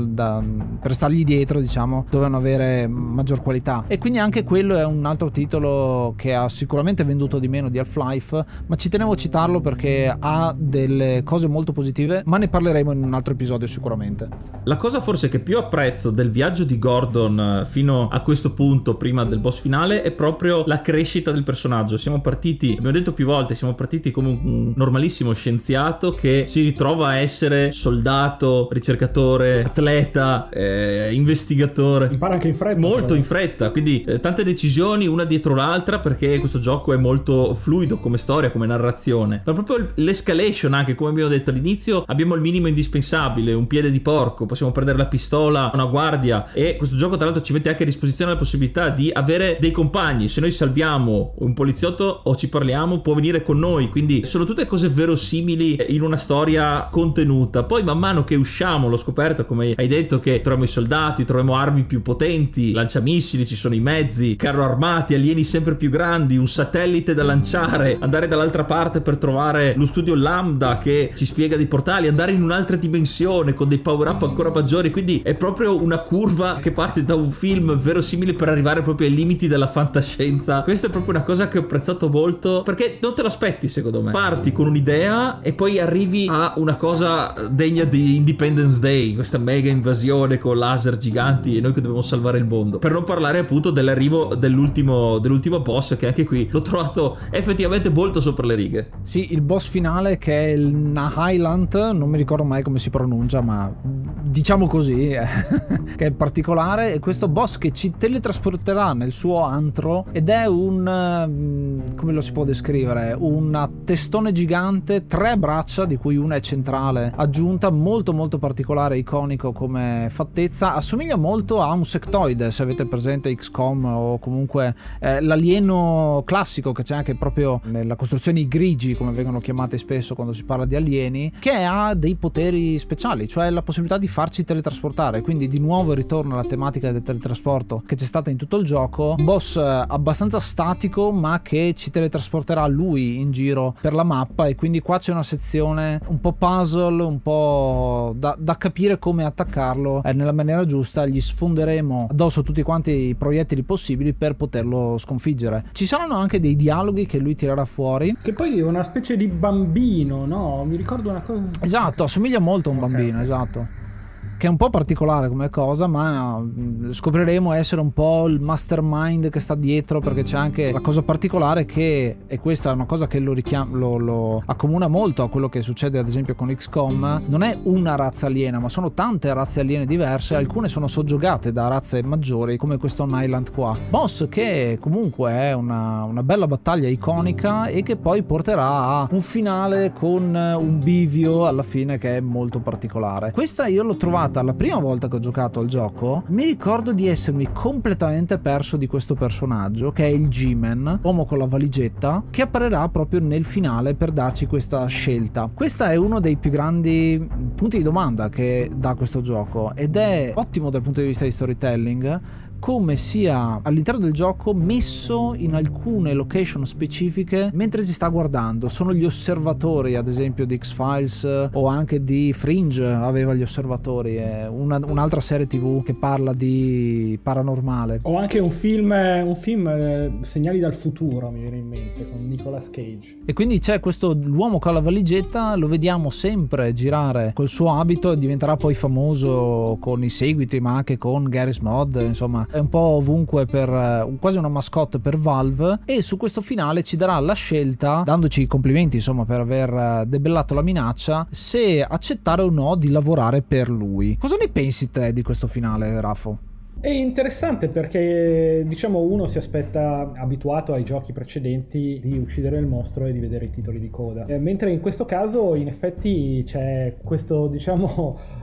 per stargli dietro, diciamo, dovevano avere maggior qualità. E quindi anche quello è un altro titolo che ha sicuramente venduto di meno di Half-Life, ma ci tenevo a citarlo perché ha delle cose molto positive, ma ne parleremo in un altro episodio sicuramente. La cosa forse che più apprezzo del viaggio di Gordon fino a questo punto, prima del boss finale, è proprio la crescita del personaggio. Siamo partiti, abbiamo detto più volte, siamo partiti come un normalissimo scienziato che si ritrova a essere soldato, ricercatore, atleta, investigatore. Impara anche in fretta. Molto in fretta, quindi tante decisioni una dietro l'altra, perché questo gioco è molto fluido come storia, come narrazione, ma proprio l'escalation, anche come abbiamo detto all'inizio, abbiamo il minimo indispensabile, un piede di porco, possiamo prendere la pistola, una guardia, e questo gioco tra l'altro ci mette anche a disposizione la possibilità di avere dei compagni. Se noi salviamo un poliziotto o ci parliamo, può venire con noi, quindi sono tutte cose verosimili in una storia contenuta. Poi man mano che usciamo, l'ho scoperto, come hai detto, che troviamo i soldati, troviamo armi più potenti, lanciamissili, ci sono i mezzi, carro armati, alieni sempre più grandi, un satellite da lanciare, andare dall'altra parte per trovare lo studio Lambda che ci spiega dei portali, andare in un'altra dimensione con dei power up ancora maggiori. Quindi è proprio una curva che parte da un film verosimile per arrivare proprio ai limiti della fantascienza. Questa è proprio una cosa che ho apprezzato molto, perché non te lo aspetti, secondo me. Parti con un'idea e poi arrivi a una cosa degna di Independence Day, questa mega invasione con laser giganti e noi che dobbiamo salvare il mondo. Per non parlare appunto dell'arrivo dell'ultimo boss, che anche qui l'ho trovato effettivamente molto sopra le righe. Sì, il boss finale, che è il Nahailant, non mi ricordo mai come si pronuncia, ma diciamo così, che è particolare. E questo boss che ci teletrasporterà nel suo antro, ed è come lo si può descrivere, un testone gigante, 3 braccia di cui una è centrale, aggiunta, molto molto particolare, iconico come fattezza. Assomiglia molto a un sectoide, se avete presente XCOM, o comunque l'alieno classico che c'è anche proprio nella costruzione, i grigi come vengono chiamati spesso quando si parla di alieni, che ha dei poteri speciali, cioè la possibilità di farci teletrasportare. Quindi di nuovo ritorna alla tematica del teletrasporto che c'è stata in tutto il gioco. Boss abbastanza statico, ma che ci teletrasporterà lui in giro per la mappa, e quindi qua c'è una sezione un po' puzzle, un po' da capire come attaccarlo nella maniera giusta. Gli sfonderemo addosso tutti quanti i proiettili possibili per poterlo sconfiggere. Ci saranno anche dei dialoghi che lui tirerà fuori, che poi è una specie di bambino, no? Mi ricordo una cosa. Esatto, assomiglia molto a un bambino, esatto, che è un po' particolare come cosa, ma scopriremo essere un po' il mastermind che sta dietro, perché c'è anche la cosa particolare che, e questa è una cosa che lo accomuna molto a quello che succede ad esempio con XCOM, non è una razza aliena, ma sono tante razze aliene diverse, alcune sono soggiogate da razze maggiori, come questo Nyland qua. Boss che comunque è una bella battaglia iconica, e che poi porterà a un finale con un bivio alla fine che è molto particolare. Questa io l'ho trovata la prima volta che ho giocato al gioco. Mi ricordo di essermi completamente perso di questo personaggio, che è il G-Man, uomo con la valigetta, che apparirà proprio nel finale per darci questa scelta. Questo è uno dei più grandi punti di domanda che dà questo gioco, ed è ottimo dal punto di vista di storytelling, come sia all'interno del gioco messo in alcune location specifiche mentre si sta guardando. Sono gli osservatori, ad esempio di X-Files o anche di Fringe aveva gli osservatori, un'altra serie TV che parla di paranormale. O anche un film Segnali dal futuro, mi viene in mente, con Nicolas Cage. E quindi c'è l'uomo con la valigetta, lo vediamo sempre girare col suo abito, e diventerà poi famoso con i seguiti, ma anche con Garry's Mod, insomma è un po' ovunque, per quasi una mascotte per Valve. E su questo finale ci darà la scelta, dandoci i complimenti insomma per aver debellato la minaccia, se accettare o no di lavorare per lui. Cosa ne pensi te di questo finale, Raffo? È interessante perché, diciamo, uno si aspetta, abituato ai giochi precedenti, di uccidere il mostro e di vedere i titoli di coda, mentre in questo caso in effetti c'è questo, diciamo,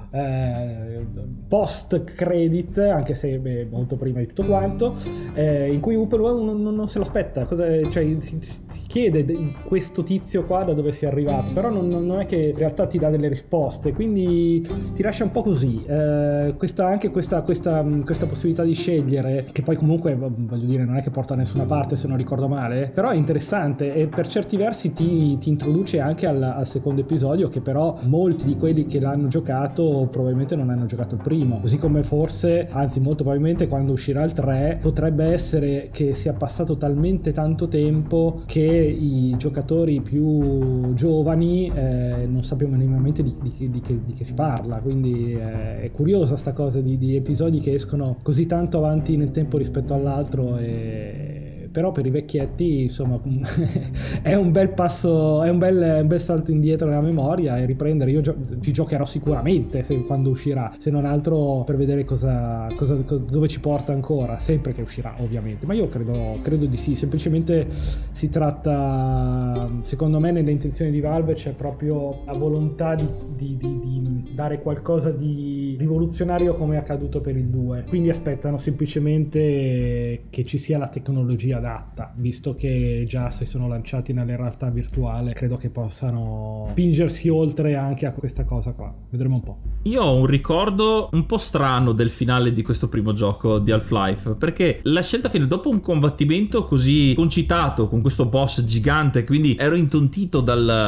post credit, anche se molto prima di tutto quanto, in cui uno non se lo aspetta, cioè si chiede questo tizio qua da dove sia arrivato, però non è che in realtà ti dà delle risposte, quindi ti lascia un po' così. Anche questa possibilità di scegliere, che poi comunque voglio dire non è che porta da nessuna parte se non ricordo male, però è interessante e per certi versi ti introduce anche al secondo episodio, che però molti di quelli che l'hanno giocato probabilmente non hanno giocato il primo, così come forse, anzi molto probabilmente quando uscirà il 3 potrebbe essere che sia passato talmente tanto tempo che i giocatori più giovani non sappiano minimamente di che si parla, quindi è curiosa sta cosa di episodi che escono così tanto avanti nel tempo rispetto all'altro, però per i vecchietti insomma è un bel passo, è un bel salto indietro nella memoria e riprendere. Io ci giocherò sicuramente quando uscirà, se non altro per vedere dove ci porta ancora, sempre che uscirà ovviamente, ma io credo di sì. Semplicemente si tratta, secondo me nelle intenzioni di Valve c'è proprio la volontà di dare qualcosa di rivoluzionario come è accaduto per il 2, quindi aspettano semplicemente che ci sia la tecnologia adatta, visto che già si sono lanciati nella realtà virtuale, credo che possano spingersi oltre anche a questa cosa qua. Vedremo un po'. Io ho un ricordo un po' strano del finale di questo primo gioco di Half-Life, perché la scelta finale, dopo un combattimento così concitato con questo boss gigante, quindi ero intontito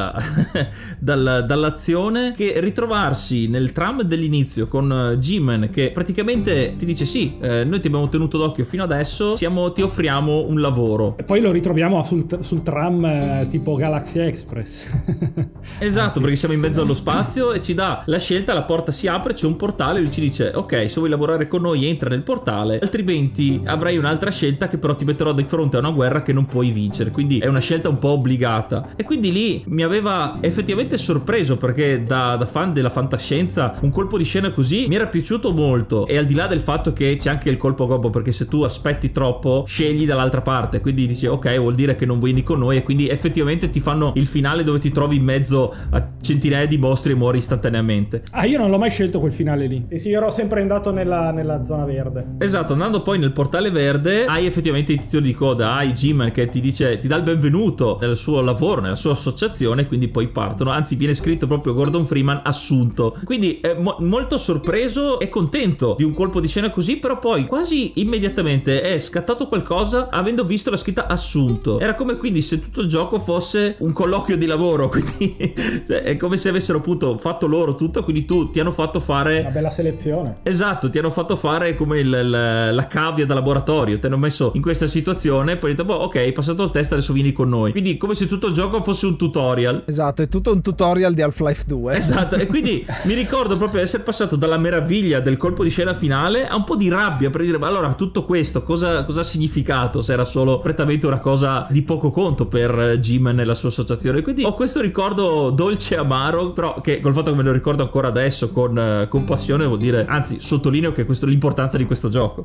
dall'azione, che ritrovarsi nel tram dell'inizio con G-Man che praticamente ti dice sì, noi ti abbiamo tenuto d'occhio fino adesso, ti offriamo un lavoro. E poi lo ritroviamo sul tram tipo Galaxy Express. Esatto, perché siamo in mezzo allo spazio e ci dà la scelta, la porta si apre, c'è un portale e lui ci dice ok, se vuoi lavorare con noi entra nel portale, altrimenti avrai un'altra scelta che però ti metterò di fronte a una guerra che non puoi vincere, quindi è una scelta un po' obbligata. E quindi lì mi aveva effettivamente sorpreso, perché da fan della fantascienza un colpo di scena così mi era piaciuto molto, e al di là del fatto che c'è anche il colpo gobbo, perché se tu aspetti troppo scegli dall'altra parte, quindi dici ok, vuol dire che non vieni con noi, e quindi effettivamente ti fanno il finale dove ti trovi in mezzo a centinaia di mostri e muori istantaneamente. Io non l'ho mai scelto quel finale lì, e sì, io ero sempre andato nella zona verde. Esatto, andando poi nel portale verde hai effettivamente i titoli di coda, hai G-Man che ti dà il benvenuto nel suo lavoro, nella sua associazione, quindi poi partono, anzi viene scritto proprio Gordon Freeman assunto, quindi molto sorpreso e contento di un colpo di scena così, però poi quasi immediatamente è scattato qualcosa avendo visto la scritta assunto. Era come quindi se tutto il gioco fosse un colloquio di lavoro, quindi è come se avessero appunto fatto loro tutto, quindi ti hanno fatto fare una bella selezione. Esatto, ti hanno fatto fare come la cavia da laboratorio, ti hanno messo in questa situazione, poi hai detto ok, hai passato il test, adesso vieni con noi, quindi come se tutto il gioco fosse un tutorial. Esatto, è tutto un tutorial di Half-Life 2. Esatto, e quindi mi ricordo proprio essere passato dalla meraviglia del colpo di scena finale a un po' di rabbia, per dire ma allora tutto questo cosa ha significato, se era solo prettamente una cosa di poco conto per G-Man e la sua associazione. Quindi ho questo ricordo dolce e amaro, però che col fatto che me lo ricordo ancora adesso con passione vuol dire, anzi sottolineo che questo è l'importanza di questo gioco.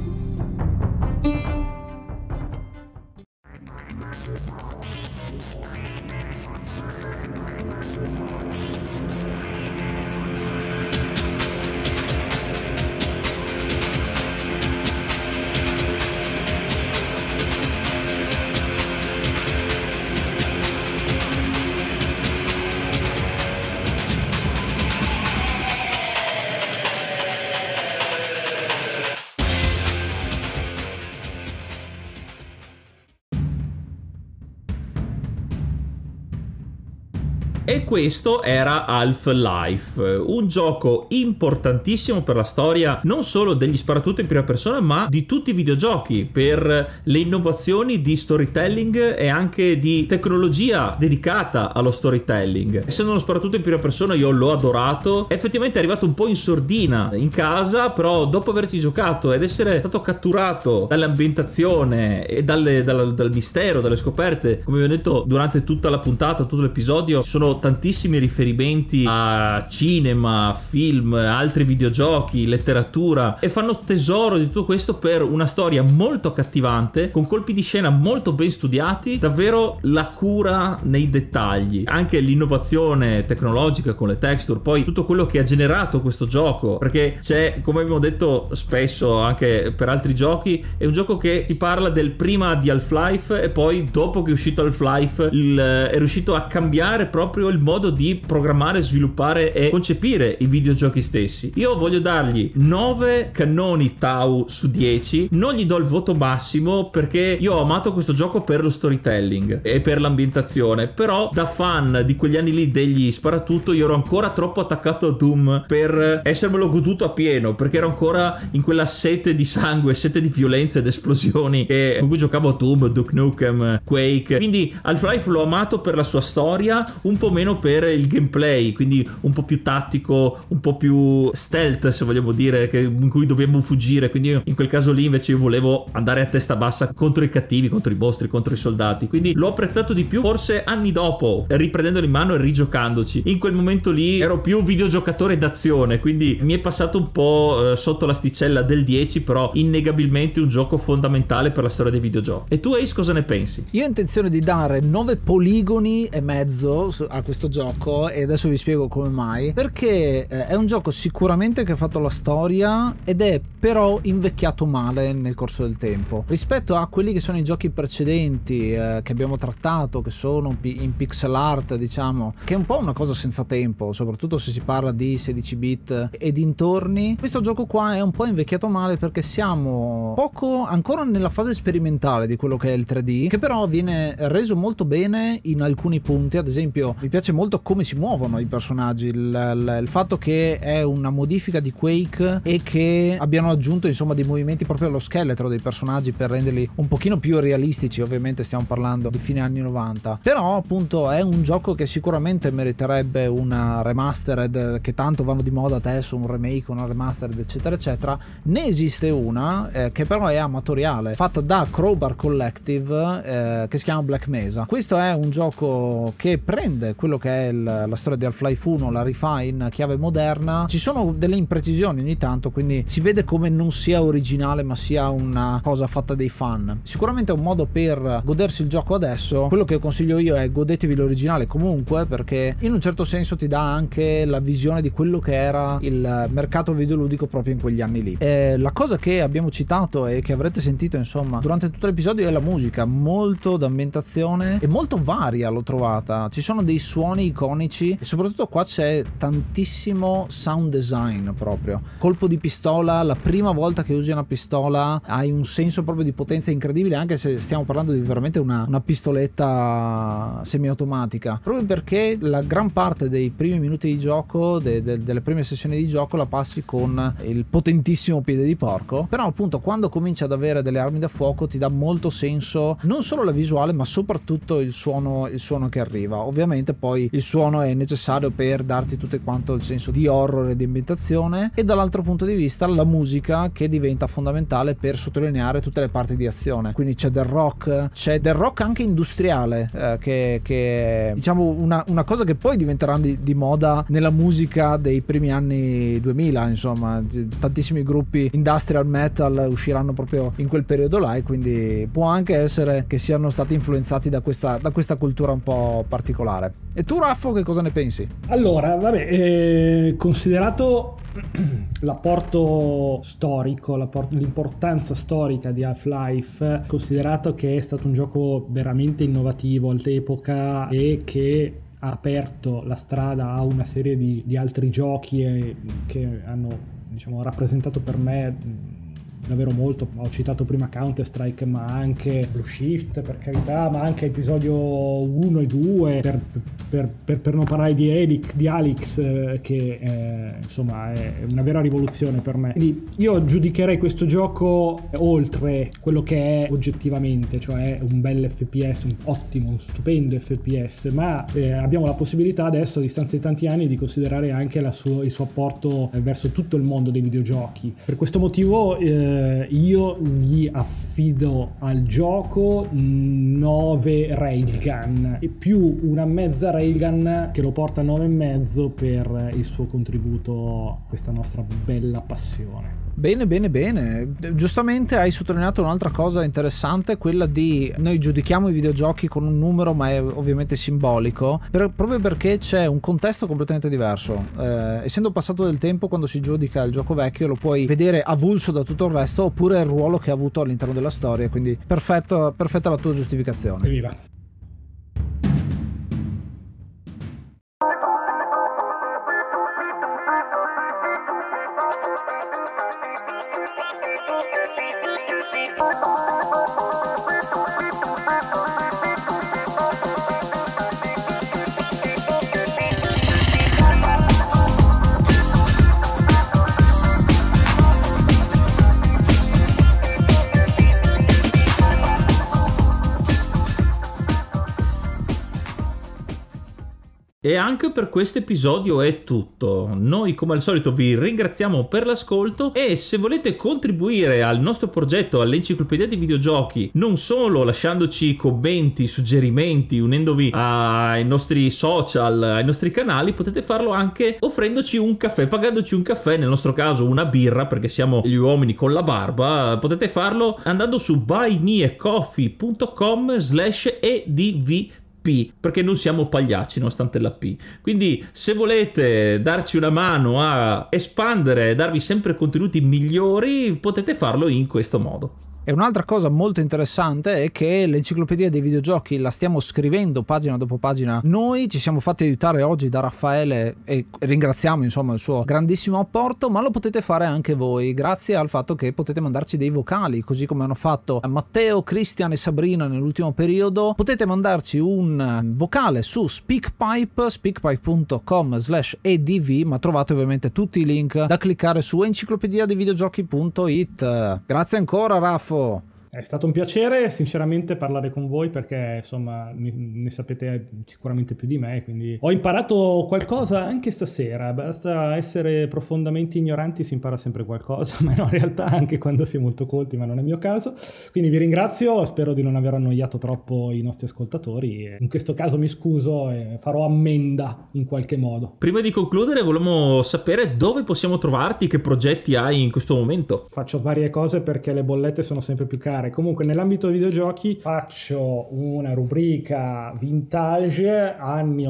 E questo era Half-Life, un gioco importantissimo per la storia non solo degli sparatutto in prima persona, ma di tutti i videogiochi, per le innovazioni di storytelling e anche di tecnologia dedicata allo storytelling. Essendo uno sparatutto in prima persona io l'ho adorato, effettivamente è arrivato un po' in sordina in casa, però dopo averci giocato ed essere stato catturato dall'ambientazione e dal mistero, dalle scoperte, come vi ho detto durante tutta la puntata, tutto l'episodio, sono fanno tantissimi riferimenti a cinema, film, altri videogiochi, letteratura, e fanno tesoro di tutto questo per una storia molto accattivante, con colpi di scena molto ben studiati, davvero la cura nei dettagli, anche l'innovazione tecnologica con le texture, poi tutto quello che ha generato questo gioco, perché c'è, come abbiamo detto spesso anche per altri giochi, è un gioco che ti parla del prima di Half-Life e poi dopo che è uscito Half-Life è riuscito a cambiare proprio il modo di programmare, sviluppare e concepire i videogiochi stessi. Io voglio dargli 9 cannoni Tau su 10, non gli do il voto massimo perché io ho amato questo gioco per lo storytelling e per l'ambientazione, però da fan di quegli anni lì degli sparatutto io ero ancora troppo attaccato a Doom per essermelo goduto a pieno, perché ero ancora in quella sete di sangue, sete di violenza ed esplosioni con cui giocavo a Doom, Duke Nukem, Quake. Quindi Half-Life l'ho amato per la sua storia, un po' meno per il gameplay, quindi un po' più tattico, un po' più stealth se vogliamo dire, in cui dobbiamo fuggire, quindi io, in quel caso lì invece io volevo andare a testa bassa contro i cattivi, contro i mostri, contro i soldati, quindi l'ho apprezzato di più forse anni dopo, riprendendolo in mano e rigiocandoci. In quel momento lì ero più videogiocatore d'azione, quindi mi è passato un po' sotto l'asticella del 10, però innegabilmente un gioco fondamentale per la storia dei videogiochi. E tu Ace cosa ne pensi? Io ho intenzione di dare 9 poligoni e mezzo a questo gioco, e adesso vi spiego come mai. Perché è un gioco sicuramente che ha fatto la storia ed è però invecchiato male nel corso del tempo rispetto a quelli che sono i giochi precedenti che abbiamo trattato, che sono in pixel art, diciamo, che è un po' una cosa senza tempo, soprattutto se si parla di 16 bit e dintorni. Questo gioco qua è un po' invecchiato male perché siamo poco ancora nella fase sperimentale di quello che è il 3D, che però viene reso molto bene in alcuni punti. Ad esempio mi piace molto come si muovono i personaggi, il fatto che è una modifica di Quake e che abbiano aggiunto insomma dei movimenti proprio allo scheletro dei personaggi per renderli un pochino più realistici. Ovviamente stiamo parlando di fine anni 90, però appunto è un gioco che sicuramente meriterebbe una remastered, che tanto vanno di moda adesso, un remake, una remastered eccetera eccetera. Ne esiste una che però è amatoriale, fatta da Crowbar Collective, che si chiama Black Mesa. Questo è un gioco che prende quello che è la storia di Half-Life 1, la rifà in chiave moderna. Ci sono delle imprecisioni ogni tanto, quindi si vede come non sia originale ma sia una cosa fatta dei fan. Sicuramente è un modo per godersi il gioco adesso. Quello che consiglio io è: godetevi l'originale comunque, perché in un certo senso ti dà anche la visione di quello che era il mercato videoludico proprio in quegli anni lì. La cosa che abbiamo citato e che avrete sentito insomma durante tutto l'episodio è la musica, molto d'ambientazione e molto varia l'ho trovata. Ci sono dei suoni iconici e soprattutto qua c'è tantissimo sound design, proprio colpo di pistola, la prima volta che usi una pistola hai un senso proprio di potenza incredibile, anche se stiamo parlando di veramente una pistoletta semiautomatica, proprio perché la gran parte dei primi minuti di gioco, delle prime sessioni di gioco, la passi con il potentissimo piede di porco. Però appunto quando cominci ad avere delle armi da fuoco ti dà molto senso non solo la visuale ma soprattutto il suono che arriva. Ovviamente poi il suono è necessario per darti tutto quanto il senso di horror e di ambientazione, e dall'altro punto di vista la musica, che diventa fondamentale per sottolineare tutte le parti di azione. Quindi c'è del rock anche industriale, che è diciamo una cosa che poi diventerà di moda nella musica dei primi anni 2000, insomma tantissimi gruppi industrial metal usciranno proprio in quel periodo là, e quindi può anche essere che siano stati influenzati da questa cultura un po' particolare. E tu Raffo che cosa ne pensi? Allora vabbè, considerato l'apporto storico, l'importanza storica di Half-Life, considerato che è stato un gioco veramente innovativo all'epoca e che ha aperto la strada a una serie di altri giochi che hanno, diciamo, rappresentato per me davvero molto. Ho citato prima Counter-Strike, ma anche Blue Shift, per carità, ma anche episodio 1 e 2, per non parlare di Alyx, che insomma è una vera rivoluzione per me. Quindi io giudicherei questo gioco oltre quello che è oggettivamente, cioè un bel FPS, un ottimo, un stupendo FPS, ma abbiamo la possibilità adesso, a distanza di tanti anni, di considerare anche il suo apporto verso tutto il mondo dei videogiochi. Per questo motivo io gli affido al gioco 9 railgun e più una mezza railgun che lo porta a 9,5 per il suo contributo a questa nostra bella passione. Bene, bene, bene. Giustamente hai sottolineato un'altra cosa interessante, quella di noi giudichiamo i videogiochi con un numero, ma è ovviamente simbolico, proprio perché c'è un contesto completamente diverso. Essendo passato del tempo, quando si giudica il gioco vecchio lo puoi vedere avulso da tutto il resto, oppure il ruolo che ha avuto all'interno della storia, quindi perfetta la tua giustificazione. Evviva! E anche per questo episodio è tutto. Noi come al solito vi ringraziamo per l'ascolto e se volete contribuire al nostro progetto, all'Enciclopedia dei Videogiochi, non solo lasciandoci commenti, suggerimenti, unendovi ai nostri social, ai nostri canali, potete farlo anche offrendoci un caffè, pagandoci un caffè, nel nostro caso una birra perché siamo gli uomini con la barba. Potete farlo andando su buymeacoffee.com/edv perché non siamo pagliacci nonostante la P. Quindi se volete darci una mano a espandere e darvi sempre contenuti migliori, potete farlo in questo modo. E un'altra cosa molto interessante è che l'Enciclopedia dei Videogiochi la stiamo scrivendo pagina dopo pagina. Noi ci siamo fatti aiutare oggi da Raffaele e ringraziamo insomma il suo grandissimo apporto, ma lo potete fare anche voi grazie al fatto che potete mandarci dei vocali, così come hanno fatto Matteo, Christian e Sabrina nell'ultimo periodo. Potete mandarci un vocale su SpeakPipe, speakpipe.com/edv, ma trovate ovviamente tutti i link da cliccare su enciclopediadeivideogiochi.it. Grazie ancora Raffo. È stato un piacere sinceramente parlare con voi perché insomma ne sapete sicuramente più di me, quindi ho imparato qualcosa anche stasera. Basta essere profondamente ignoranti, si impara sempre qualcosa, ma no, in realtà anche quando si è molto colti, ma non è il mio caso. Quindi vi ringrazio, spero di non aver annoiato troppo i nostri ascoltatori e in questo caso mi scuso e farò ammenda in qualche modo. Prima di concludere volevamo sapere dove possiamo trovarti, che progetti hai in questo momento. Faccio varie cose perché le bollette sono sempre più care. Comunque nell'ambito dei videogiochi faccio una rubrica vintage anni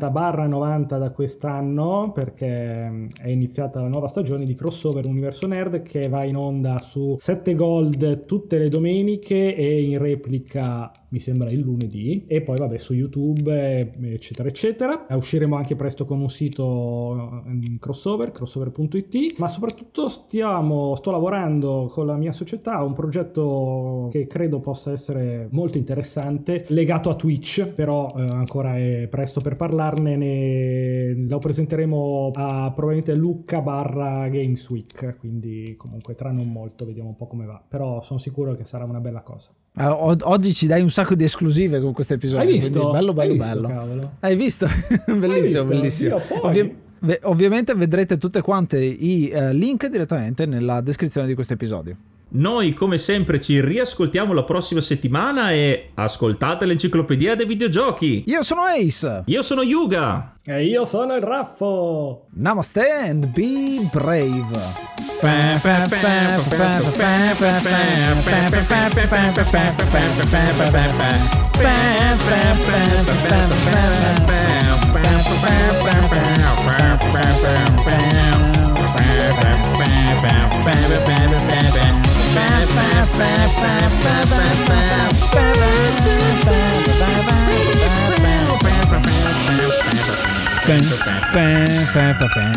80-90 da quest'anno perché è iniziata la nuova stagione di Crossover Universo Nerd che va in onda su 7 Gold tutte le domeniche e in replica mi sembra il lunedì e poi vabbè su YouTube eccetera eccetera. Usciremo anche presto con un sito crossover.it, ma soprattutto sto lavorando con la mia società a un progetto che credo possa essere molto interessante legato a Twitch, però ancora è presto per parlarne. Lo presenteremo a probabilmente Lucca / Games Week, quindi comunque tra non molto vediamo un po' come va, però sono sicuro che sarà una bella cosa. Oggi ci dai un sacco di esclusive con questo episodio. Hai visto? Bello. Cavolo. Hai visto? Bellissimo, Hai visto? bellissimo. Ovviamente vedrete tutte quante i link direttamente nella descrizione di questo episodio. Noi come sempre ci riascoltiamo la prossima settimana e ascoltate l'Enciclopedia dei Videogiochi. Io sono Ace. Io sono Yuga. E io sono il Raffo. Namaste and be brave.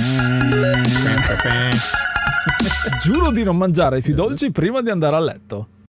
Giuro di non mangiare più dolci prima di andare a letto.